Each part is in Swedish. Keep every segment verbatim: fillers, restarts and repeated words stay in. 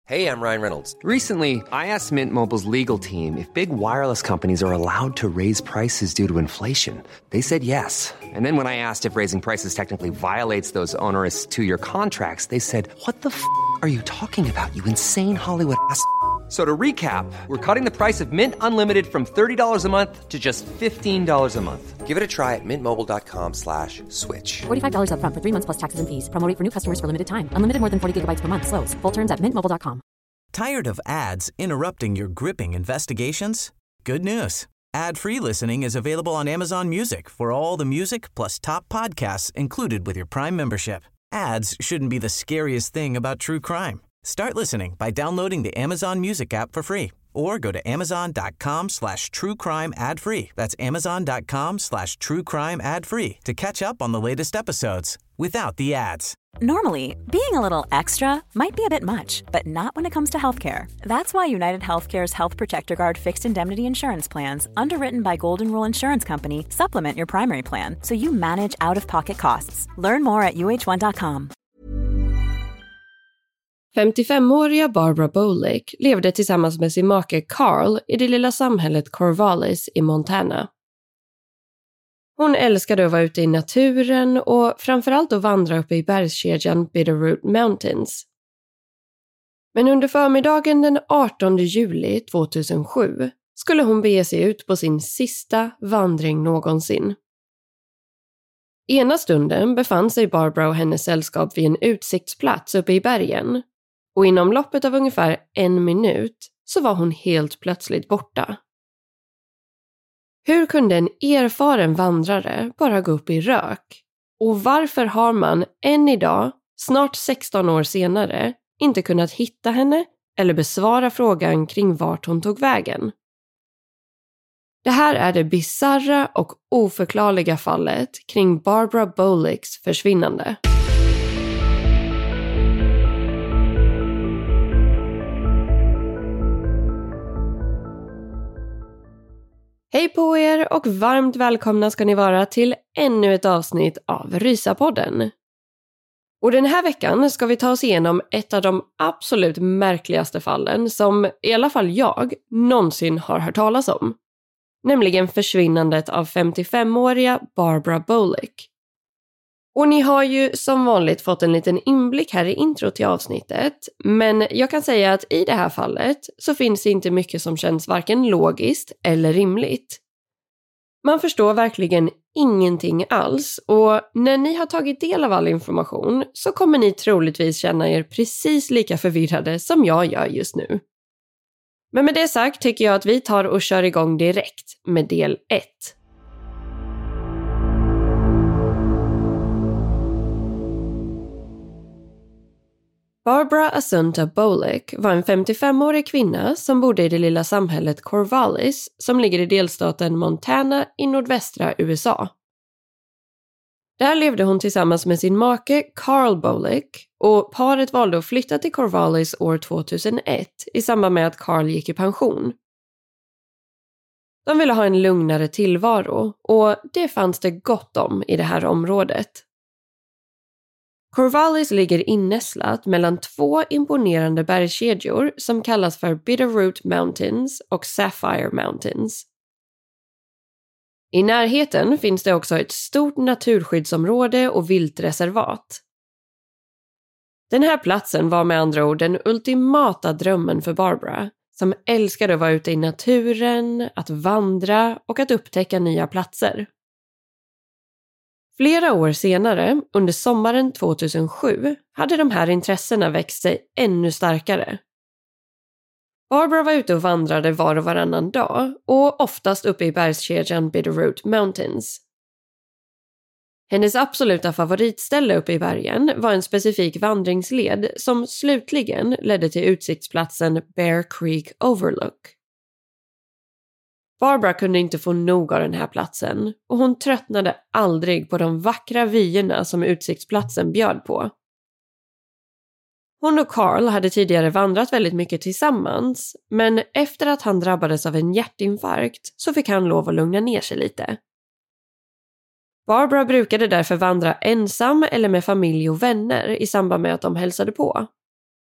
Hey, I'm Ryan Reynolds. Recently, I asked Mint Mobile's legal team if big wireless companies are allowed to raise prices due to inflation. They said yes. And then when I asked if raising prices technically violates those onerous two-year contracts, they said, "What the f*** are you talking about, you insane Hollywood ass?" So to recap, we're cutting the price of Mint Unlimited from thirty dollars a month to just fifteen dollars a month. Give it a try at mintmobile.com slash switch. forty-five dollars up front for three months plus taxes and fees. Promo rate for new customers for limited time. Unlimited more than forty gigabytes per month. Slows full terms at mint mobile dot com. Tired of ads interrupting your gripping investigations? Good news. Ad-free listening is available on Amazon Music for all the music plus top podcasts included with your Prime membership. Ads shouldn't be the scariest thing about true crime. Start listening by downloading the Amazon Music app for free or go to amazon.com slash true crime ad free. That's amazon.com slash true crime ad free to catch up on the latest episodes without the ads. Normally, being a little extra might be a bit much, but not when it comes to healthcare. That's why United Healthcare's Health Protector Guard fixed indemnity insurance plans, underwritten by Golden Rule Insurance Company, supplement your primary plan so you manage out-of-pocket costs. Learn more at u h one dot com. femtiofemåriga Barbara Bolick levde tillsammans med sin make Carl i det lilla samhället Corvallis i Montana. Hon älskade att vara ute i naturen och framförallt att vandra uppe i bergskedjan Bitterroot Mountains. Men under förmiddagen den artonde juli tvåtusensju skulle hon bege sig ut på sin sista vandring någonsin. Ena stunden befann sig Barbara och hennes sällskap vid en utsiktsplats uppe i bergen. Och inom loppet av ungefär en minut så var hon helt plötsligt borta. Hur kunde en erfaren vandrare bara gå upp i rök? Och varför har man än idag, snart sexton år senare, inte kunnat hitta henne eller besvara frågan kring vart hon tog vägen? Det här är det bizarra och oförklarliga fallet kring Barbara Bolicks försvinnande. Hej på er och varmt välkomna ska ni vara till ännu ett avsnitt av Rysapodden. Och den här veckan ska vi ta oss igenom ett av de absolut märkligaste fallen som i alla fall jag någonsin har hört talas om. Nämligen försvinnandet av femtiofemåriga Barbara Bolick. Och ni har ju som vanligt fått en liten inblick här i intro till avsnittet. Men jag kan säga att i det här fallet så finns det inte mycket som känns varken logiskt eller rimligt. Man förstår verkligen ingenting alls och när ni har tagit del av all information så kommer ni troligtvis känna er precis lika förvirrade som jag gör just nu. Men med det sagt tycker jag att vi tar och kör igång direkt med del ett. Barbara Assunta Bolick var en femtiofemårig kvinna som bodde i det lilla samhället Corvallis som ligger i delstaten Montana i nordvästra U S A. Där levde hon tillsammans med sin make Carl Bolick och paret valde att flytta till Corvallis år tvåtusenett i samband med att Carl gick i pension. De ville ha en lugnare tillvaro och det fanns det gott om i det här området. Corvallis ligger innästlat mellan två imponerande bergskedjor som kallas för Bitterroot Mountains och Sapphire Mountains. I närheten finns det också ett stort naturskyddsområde och viltreservat. Den här platsen var med andra ord den ultimata drömmen för Barbara, som älskade att vara ute i naturen, att vandra och att upptäcka nya platser. Flera år senare, under sommaren tvåtusensju, hade de här intressena växt sig ännu starkare. Barbara var ute och vandrade var och varannan dag och oftast uppe i bergskedjan Bitterroot Mountains. Hennes absoluta favoritställe uppe i bergen var en specifik vandringsled som slutligen ledde till utsiktsplatsen Bear Creek Overlook. Barbara kunde inte få nog av den här platsen och hon tröttnade aldrig på de vackra vyerna som utsiktsplatsen bjöd på. Hon och Carl hade tidigare vandrat väldigt mycket tillsammans, men efter att han drabbades av en hjärtinfarkt så fick han lov att lugna ner sig lite. Barbara brukade därför vandra ensam eller med familj och vänner i samband med att de hälsade på.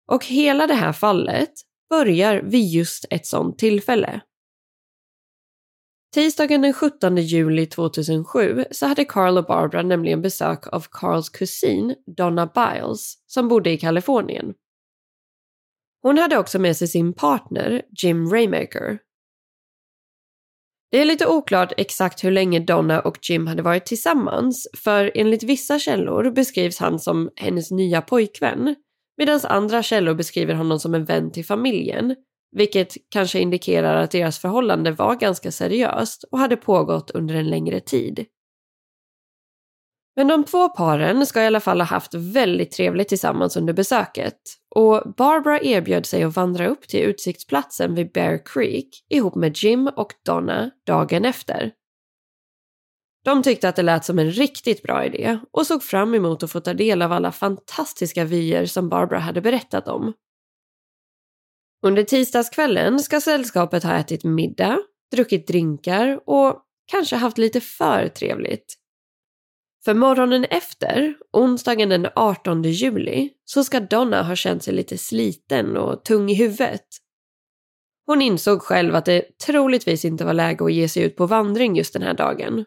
Och hela det här fallet börjar vid just ett sånt tillfälle. Tisdagen den sjuttonde juli tvåtusensju så hade Carl och Barbara nämligen besök av Carls kusin Donna Biles som bodde i Kalifornien. Hon hade också med sig sin partner Jim Raymaker. Det är lite oklart exakt hur länge Donna och Jim hade varit tillsammans, för enligt vissa källor beskrivs han som hennes nya pojkvän, medan andra källor beskriver honom som en vän till familjen, vilket kanske indikerar att deras förhållande var ganska seriöst och hade pågått under en längre tid. Men de två paren ska i alla fall ha haft väldigt trevligt tillsammans under besöket, och Barbara erbjöd sig att vandra upp till utsiktsplatsen vid Bear Creek ihop med Jim och Donna dagen efter. De tyckte att det lät som en riktigt bra idé och såg fram emot att få ta del av alla fantastiska vyer som Barbara hade berättat om. Under tisdagskvällen ska sällskapet ha ätit middag, druckit drinkar och kanske haft lite för trevligt. För morgonen efter, onsdagen den artonde juli, så ska Donna ha känt sig lite sliten och tung i huvudet. Hon insåg själv att det troligtvis inte var läge att ge sig ut på vandring just den här dagen.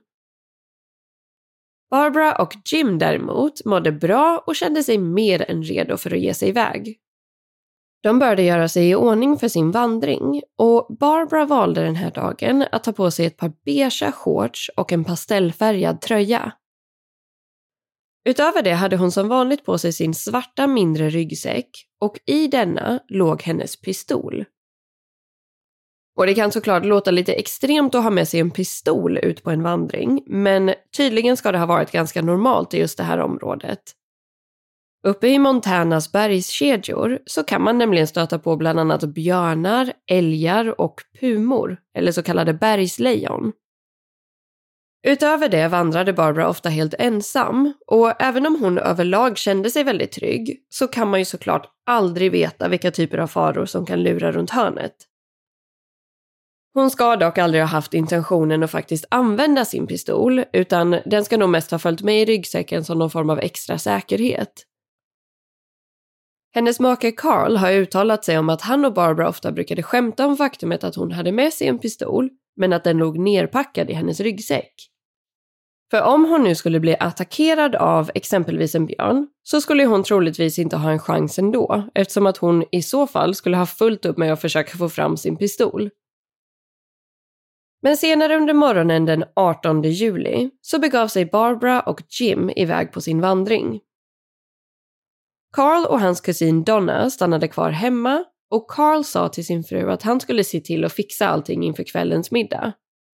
Barbara och Jim däremot mådde bra och kände sig mer än redo för att ge sig iväg. De började göra sig i ordning för sin vandring, och Barbara valde den här dagen att ta på sig ett par beige shorts och en pastellfärgad tröja. Utöver det hade hon som vanligt på sig sin svarta mindre ryggsäck, och i denna låg hennes pistol. Och det kan såklart låta lite extremt att ha med sig en pistol ut på en vandring, men tydligen ska det ha varit ganska normalt i just det här området. Uppe i Montanas bergskedjor så kan man nämligen stöta på bland annat björnar, älgar och pumor, eller så kallade bergslejon. Utöver det vandrade Barbara ofta helt ensam, och även om hon överlag kände sig väldigt trygg så kan man ju såklart aldrig veta vilka typer av faror som kan lura runt hörnet. Hon ska dock aldrig ha haft intentionen att faktiskt använda sin pistol, utan den ska nog mest ha följt med i ryggsäcken som någon form av extra säkerhet. Hennes make Carl har uttalat sig om att han och Barbara ofta brukade skämta om faktumet att hon hade med sig en pistol, men att den låg nerpackad i hennes ryggsäck. För om hon nu skulle bli attackerad av exempelvis en björn så skulle hon troligtvis inte ha en chans ändå, eftersom att hon i så fall skulle ha fullt upp med att försöka få fram sin pistol. Men senare under morgonen den artonde juli så begav sig Barbara och Jim iväg på sin vandring. Carl och hans kusin Donna stannade kvar hemma, och Carl sa till sin fru att han skulle se till att fixa allting inför kvällens middag.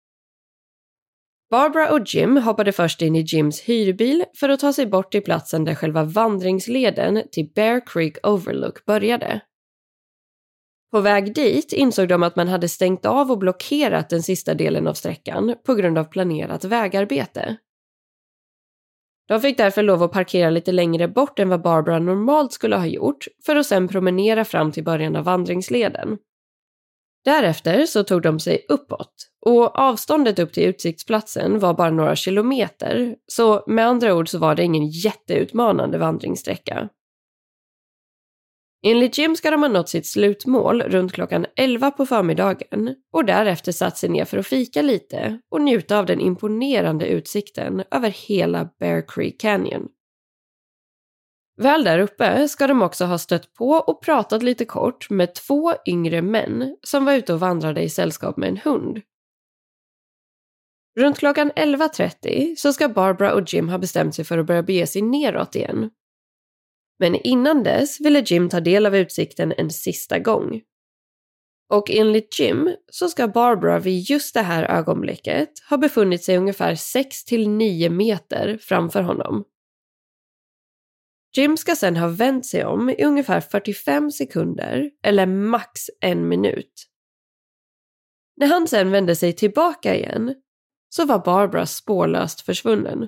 Barbara och Jim hoppade först in i Jims hyrbil för att ta sig bort till platsen där själva vandringsleden till Bear Creek Overlook började. På väg dit insåg de att man hade stängt av och blockerat den sista delen av sträckan på grund av planerat vägarbete. De fick därför lov att parkera lite längre bort än vad Barbara normalt skulle ha gjort för att sedan promenera fram till början av vandringsleden. Därefter så tog de sig uppåt, och avståndet upp till utsiktsplatsen var bara några kilometer, så med andra ord så var det ingen jätteutmanande vandringssträcka. Enligt Jim ska de ha nått sitt slutmål runt klockan elva på förmiddagen och därefter satt sig ner för att fika lite och njuta av den imponerande utsikten över hela Bear Creek Canyon. Väl där uppe ska de också ha stött på och pratat lite kort med två yngre män som var ute och vandrade i sällskap med en hund. Runt klockan elva trettio så ska Barbara och Jim ha bestämt sig för att börja bege sig neråt igen. Men innan dess ville Jim ta del av utsikten en sista gång. Och enligt Jim så ska Barbara vid just det här ögonblicket ha befunnit sig ungefär sex till nio meter framför honom. Jim ska sedan ha vänt sig om i ungefär fyrtiofem sekunder eller max en minut. När han sedan vände sig tillbaka igen så var Barbara spårlöst försvunnen.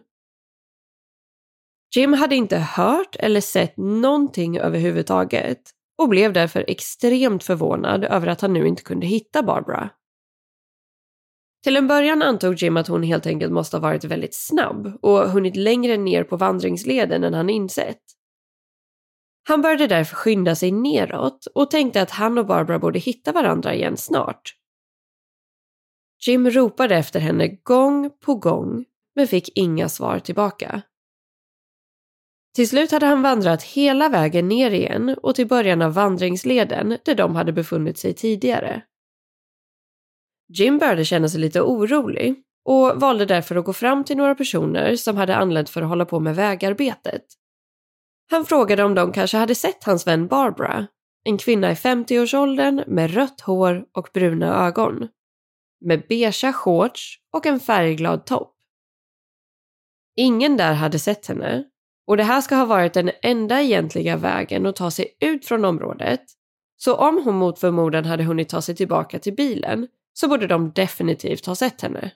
Jim hade inte hört eller sett någonting överhuvudtaget och blev därför extremt förvånad över att han nu inte kunde hitta Barbara. Till en början antog Jim att hon helt enkelt måste ha varit väldigt snabb och hunnit längre ner på vandringsleden än han insett. Han började därför skynda sig neråt och tänkte att han och Barbara borde hitta varandra igen snart. Jim ropade efter henne gång på gång men fick inga svar tillbaka. Till slut hade han vandrat hela vägen ner igen och till början av vandringsleden där de hade befunnit sig tidigare. Jim började känna sig lite orolig och valde därför att gå fram till några personer som hade anlänt för att hålla på med vägarbetet. Han frågade om de kanske hade sett hans vän Barbara, en kvinna i femtioårsåldern med rött hår och bruna ögon, med beige shorts och en färgglad topp. Ingen där hade sett henne, och det här ska ha varit den enda egentliga vägen att ta sig ut från området, så om hon mot förmodan hade hunnit ta sig tillbaka till bilen så borde de definitivt ha sett henne.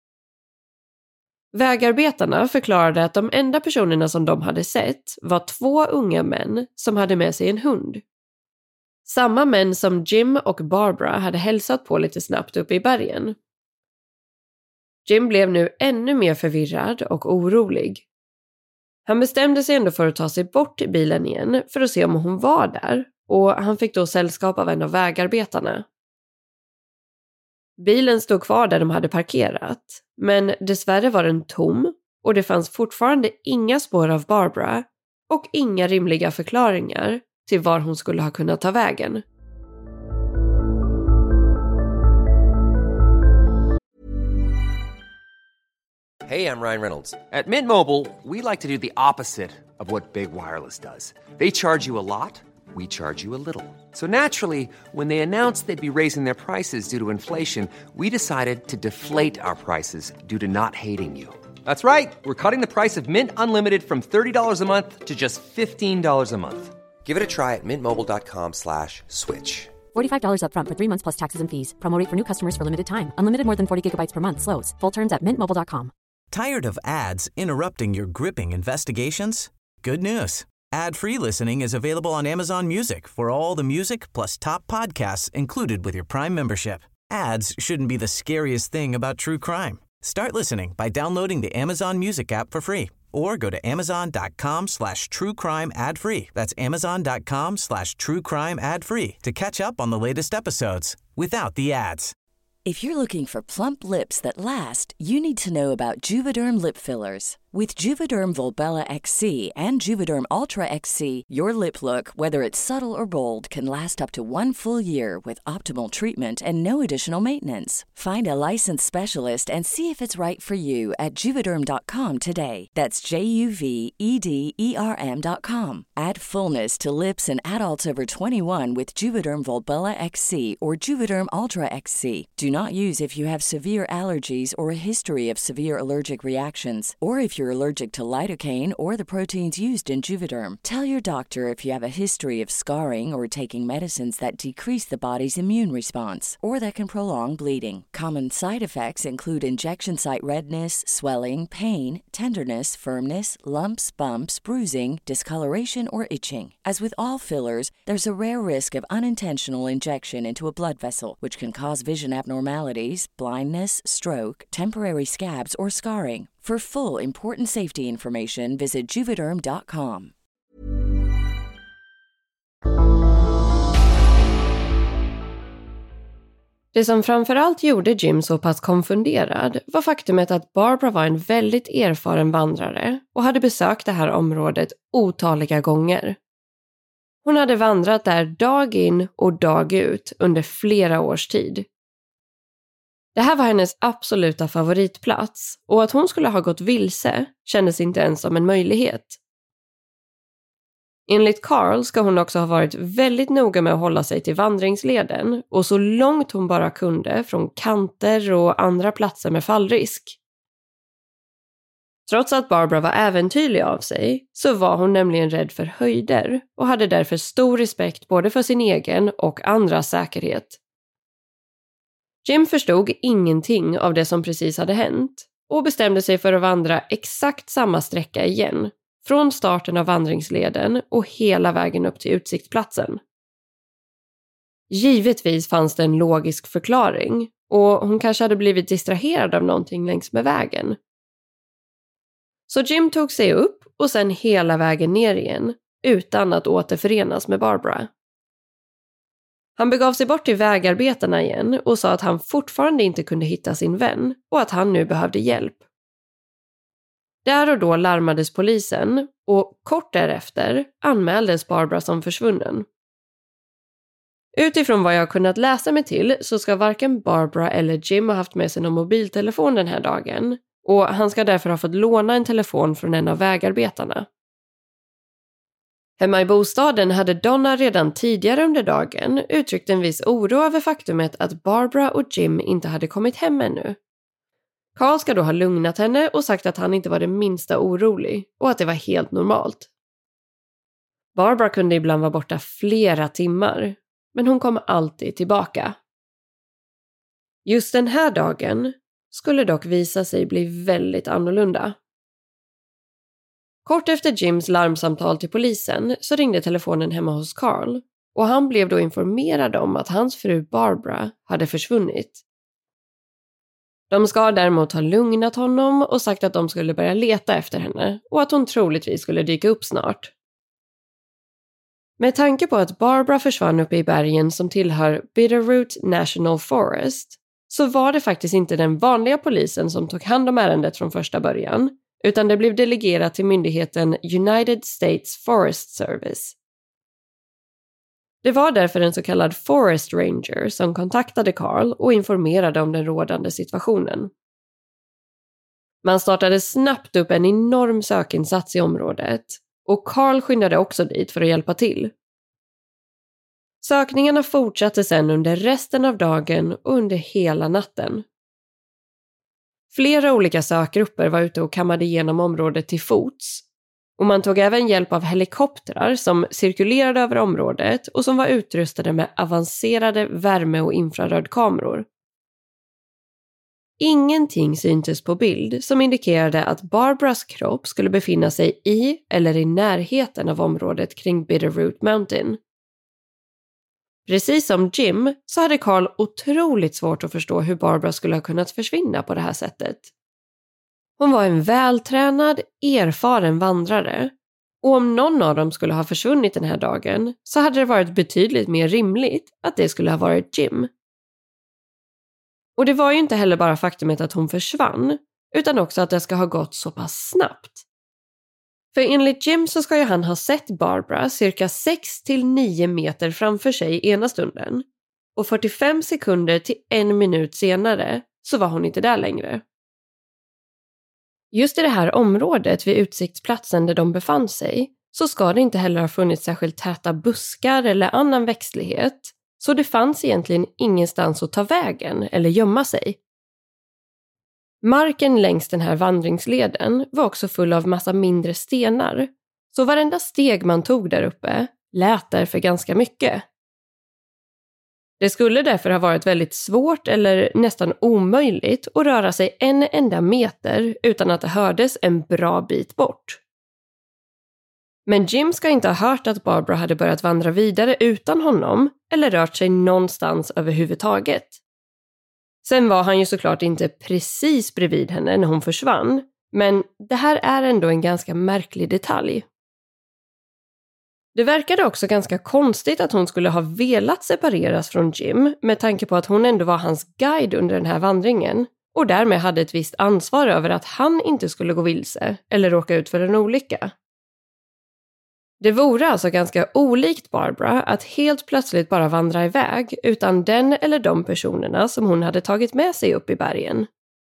Vägarbetarna förklarade att de enda personerna som de hade sett var två unga män som hade med sig en hund. Samma män som Jim och Barbara hade hälsat på lite snabbt uppe i bergen. Jim blev nu ännu mer förvirrad och orolig. Han bestämde sig ändå för att ta sig bort till bilen igen för att se om hon var där, och han fick då sällskap av en av vägarbetarna. Bilen stod kvar där de hade parkerat, men dessvärre var den tom och det fanns fortfarande inga spår av Barbara och inga rimliga förklaringar till var hon skulle ha kunnat ta vägen. Hey, I'm Ryan Reynolds. At Mint Mobile, we like to do the opposite of what Big Wireless does. They charge you a lot, we charge you a little. So naturally, when they announced they'd be raising their prices due to inflation, we decided to deflate our prices due to not hating you. That's right. We're cutting the price of Mint Unlimited from thirty dollars a month to just fifteen dollars a month. Give it a try at mintmobile.com slash switch. forty-five dollars up front for three months plus taxes and fees. Promo rate for new customers for limited time. Unlimited more than forty gigabytes per month slows. Full terms at mint mobile dot com. Tired of ads interrupting your gripping investigations? Good news. Ad-free listening is available on Amazon Music for all the music plus top podcasts included with your Prime membership. Ads shouldn't be the scariest thing about true crime. Start listening by downloading the Amazon Music app for free or go to amazon.com slash true crime ad free. That's amazon.com slash true crime ad free to catch up on the latest episodes without the ads. If you're looking for plump lips that last, you need to know about Juvederm lip fillers. With Juvederm Volbella X C and Juvederm Ultra X C, your lip look, whether it's subtle or bold, can last up to one full year with optimal treatment and no additional maintenance. Find a licensed specialist and see if it's right for you at juvederm dot com today. That's J U V E D E R M dot com. Add fullness to lips in adults over twenty-one with Juvederm Volbella X C or Juvederm Ultra X C. Do not use if you have severe allergies or a history of severe allergic reactions, or if you're allergic to lidocaine or the proteins used in Juvederm. Tell your doctor if you have a history of scarring or taking medicines that decrease the body's immune response or that can prolong bleeding. Common side effects include injection site redness, swelling, pain, tenderness, firmness, lumps, bumps, bruising, discoloration, or itching. As with all fillers, there's a rare risk of unintentional injection into a blood vessel, which can cause vision abnormalities, blindness, stroke, temporary scabs, or scarring. For full important safety information, visit juvederm dot com. Det som framförallt gjorde Jim så pass konfunderad var faktumet att Barbara var en väldigt erfaren vandrare och hade besökt det här området otaliga gånger. Hon hade vandrat där dag in och dag ut under flera års tid. Det här var hennes absoluta favoritplats, och att hon skulle ha gått vilse kändes inte ens som en möjlighet. Enligt Carl ska hon också ha varit väldigt noga med att hålla sig till vandringsleden och så långt hon bara kunde från kanter och andra platser med fallrisk. Trots att Barbara var äventyrlig av sig så var hon nämligen rädd för höjder och hade därför stor respekt både för sin egen och andras säkerhet. Jim förstod ingenting av det som precis hade hänt och bestämde sig för att vandra exakt samma sträcka igen, från starten av vandringsleden och hela vägen upp till utsiktsplatsen. Givetvis fanns det en logisk förklaring, och hon kanske hade blivit distraherad av någonting längs med vägen. Så Jim tog sig upp och sen hela vägen ner igen, utan att återförenas med Barbara. Han begav sig bort till vägarbetarna igen och sa att han fortfarande inte kunde hitta sin vän och att han nu behövde hjälp. Där och då larmades polisen och kort därefter anmäldes Barbara som försvunnen. Utifrån vad jag har kunnat läsa mig till så ska varken Barbara eller Jim ha haft med sig någon mobiltelefon den här dagen och han ska därför ha fått låna en telefon från en av vägarbetarna. Hemma i bostaden hade Donna redan tidigare under dagen uttryckt en viss oro över faktumet att Barbara och Jim inte hade kommit hem ännu. Carl ska då ha lugnat henne och sagt att han inte var det minsta orolig och att det var helt normalt. Barbara kunde ibland vara borta flera timmar, men hon kom alltid tillbaka. Just den här dagen skulle dock visa sig bli väldigt annorlunda. Kort efter Jims larmsamtal till polisen så ringde telefonen hemma hos Carl och han blev då informerad om att hans fru Barbara hade försvunnit. De ska däremot ha lugnat honom och sagt att de skulle börja leta efter henne och att hon troligtvis skulle dyka upp snart. Med tanke på att Barbara försvann uppe i bergen som tillhör Bitterroot National Forest så var det faktiskt inte den vanliga polisen som tog hand om ärendet från första början, utan det blev delegerat till myndigheten United States Forest Service. Det var därför en så kallad Forest Ranger som kontaktade Carl och informerade om den rådande situationen. Man startade snabbt upp en enorm sökinsats i området och Carl skyndade också dit för att hjälpa till. Sökningarna fortsatte sedan under resten av dagen och under hela natten. Flera olika sökgrupper var ute och kammade igenom området till fots. Och man tog även hjälp av helikoptrar som cirkulerade över området och som var utrustade med avancerade värme- och infrarödkameror. Ingenting syntes på bild som indikerade att Barbaras kropp skulle befinna sig i eller i närheten av området kring Bitterroot Mountain. Precis som Jim så hade Carl otroligt svårt att förstå hur Barbara skulle ha kunnat försvinna på det här sättet. Hon var en vältränad, erfaren vandrare och om någon av dem skulle ha försvunnit den här dagen så hade det varit betydligt mer rimligt att det skulle ha varit Jim. Och det var ju inte heller bara faktumet att hon försvann utan också att det ska ha gått så pass snabbt. För enligt Jim så ska ju han ha sett Barbara cirka sex till nio meter framför sig ena stunden och fyrtiofem sekunder till en minut senare så var hon inte där längre. Just i det här området vid utsiktsplatsen där de befann sig så ska det inte heller ha funnits särskilt täta buskar eller annan växtlighet, så det fanns egentligen ingenstans att ta vägen eller gömma sig. Marken längs den här vandringsleden var också full av massa mindre stenar, så varenda steg man tog där uppe lät därför ganska mycket. Det skulle därför ha varit väldigt svårt eller nästan omöjligt att röra sig en enda meter utan att det hördes en bra bit bort. Men Jim ska inte ha hört att Barbara hade börjat vandra vidare utan honom eller rört sig någonstans överhuvudtaget. Sen var han ju såklart inte precis bredvid henne när hon försvann, men det här är ändå en ganska märklig detalj. Det verkade också ganska konstigt att hon skulle ha velat separeras från Jim med tanke på att hon ändå var hans guide under den här vandringen och därmed hade ett visst ansvar över att han inte skulle gå vilse eller råka ut för en olycka. Det vore alltså ganska olikt Barbara att helt plötsligt bara vandra iväg utan den eller de personerna som hon hade tagit med sig upp i bergen.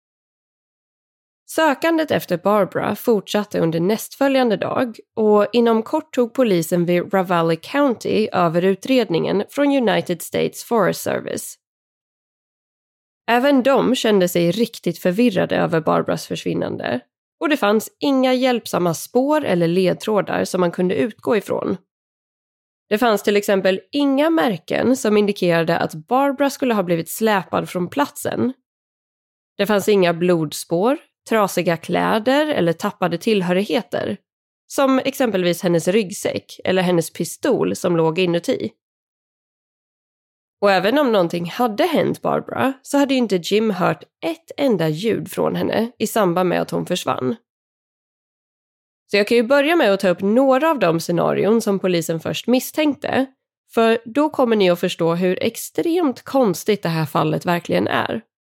Sökandet efter Barbara fortsatte under nästföljande dag och inom kort tog polisen vid Ravalli County över utredningen från United States Forest Service. Även de kände sig riktigt förvirrade över Barbaras försvinnande och det fanns inga hjälpsamma spår eller ledtrådar som man kunde utgå ifrån. Det fanns till exempel inga märken som indikerade att Barbara skulle ha blivit släpad från platsen. Det fanns inga blodspår, trasiga kläder eller tappade tillhörigheter, som exempelvis hennes ryggsäck eller hennes pistol som låg inuti. Och även om någonting hade hänt Barbara så hade inte Jim hört ett enda ljud från henne i samband med att hon försvann. Så jag kan ju börja med att ta upp några av de scenarion som polisen först misstänkte, för då kommer ni att förstå hur extremt konstigt det här fallet verkligen är.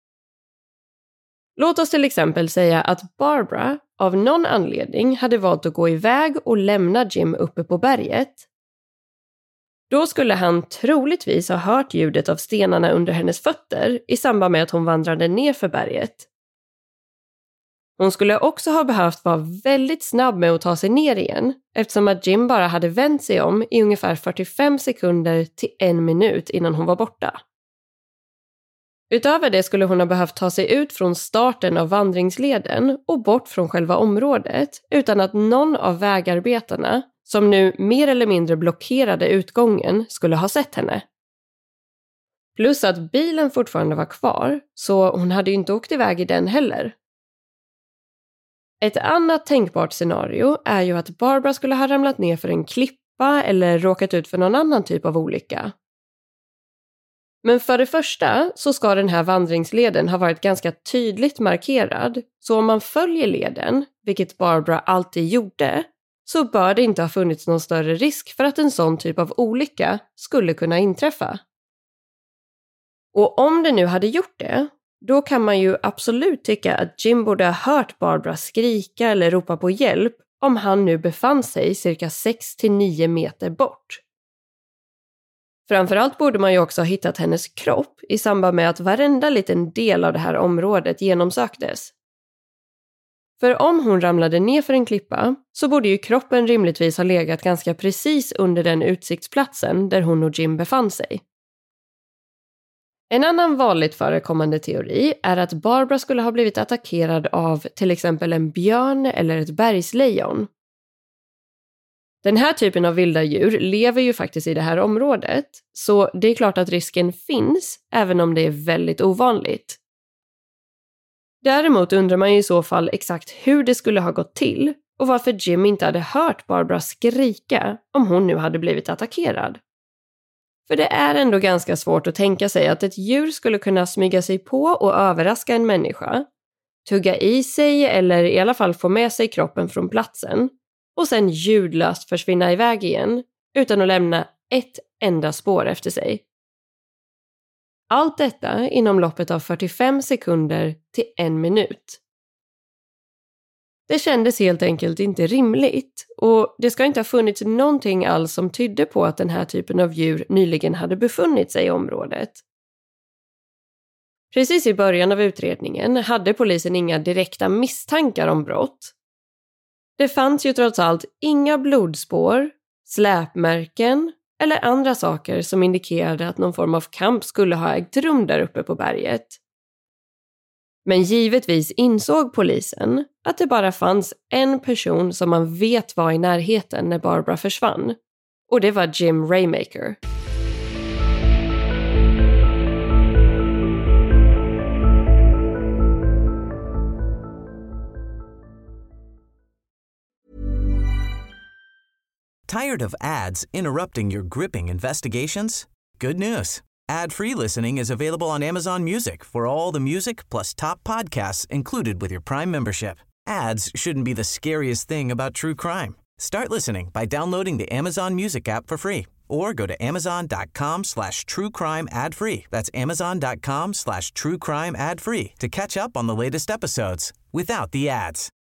Låt oss till exempel säga att Barbara av någon anledning hade valt att gå iväg och lämna Jim uppe på berget. Då skulle han troligtvis ha hört ljudet av stenarna under hennes fötter i samband med att hon vandrade ner för berget. Hon skulle också ha behövt vara väldigt snabb med att ta sig ner igen, eftersom att Jim bara hade vänt sig om i ungefär fyrtiofem sekunder till en minut innan hon var borta. Utöver det skulle hon ha behövt ta sig ut från starten av vandringsleden och bort från själva området utan att någon av vägarbetarna, som nu mer eller mindre blockerade utgången, skulle ha sett henne. Plus att bilen fortfarande var kvar, så hon hade ju inte åkt iväg i den heller. Ett annat tänkbart scenario är ju att Barbara skulle ha ramlat ner för en klippa eller råkat ut för någon annan typ av olycka. Men för det första så ska den här vandringsleden ha varit ganska tydligt markerad, så om man följer leden, vilket Barbara alltid gjorde, så bör det inte ha funnits någon större risk för att en sån typ av olycka skulle kunna inträffa. Och om det nu hade gjort det, då kan man ju absolut tycka att Jim borde ha hört Barbara skrika eller ropa på hjälp om han nu befann sig cirka sex till nio meter bort. Framförallt borde man ju också ha hittat hennes kropp i samband med att varenda liten del av det här området genomsöktes. För om hon ramlade ner för en klippa så borde ju kroppen rimligtvis ha legat ganska precis under den utsiktsplatsen där hon och Jim befann sig. En annan vanligt förekommande teori är att Barbara skulle ha blivit attackerad av till exempel en björn eller ett bergslejon. Den här typen av vilda djur lever ju faktiskt i det här området, så det är klart att risken finns, även om det är väldigt ovanligt. Däremot undrar man ju i så fall exakt hur det skulle ha gått till och varför Jim inte hade hört Barbara skrika om hon nu hade blivit attackerad. För det är ändå ganska svårt att tänka sig att ett djur skulle kunna smyga sig på och överraska en människa, tugga i sig eller i alla fall få med sig kroppen från platsen och sen ljudlöst försvinna iväg igen utan att lämna ett enda spår efter sig. Allt detta inom loppet av fyrtiofem sekunder till en minut. Det kändes helt enkelt inte rimligt och det ska inte ha funnits någonting alls som tydde på att den här typen av djur nyligen hade befunnit sig i området. Precis i början av utredningen hade polisen inga direkta misstankar om brott. Det fanns ju trots allt inga blodspår, släpmärken eller andra saker som indikerade att någon form av kamp skulle ha ägt rum där uppe på berget. Men givetvis insåg polisen att det bara fanns en person som man vet var i närheten när Barbara försvann. Och det var Jim Raymaker. Tired of ads interrupting your gripping investigations? Good news. Ad-free listening is available on Amazon Music for all the music plus top podcasts included with your Prime membership. Ads shouldn't be the scariest thing about true crime. Start listening by downloading the Amazon Music app for free or go to amazon.com slash true crime ad free. That's amazon.com slash true crime ad free to catch up on the latest episodes without the ads.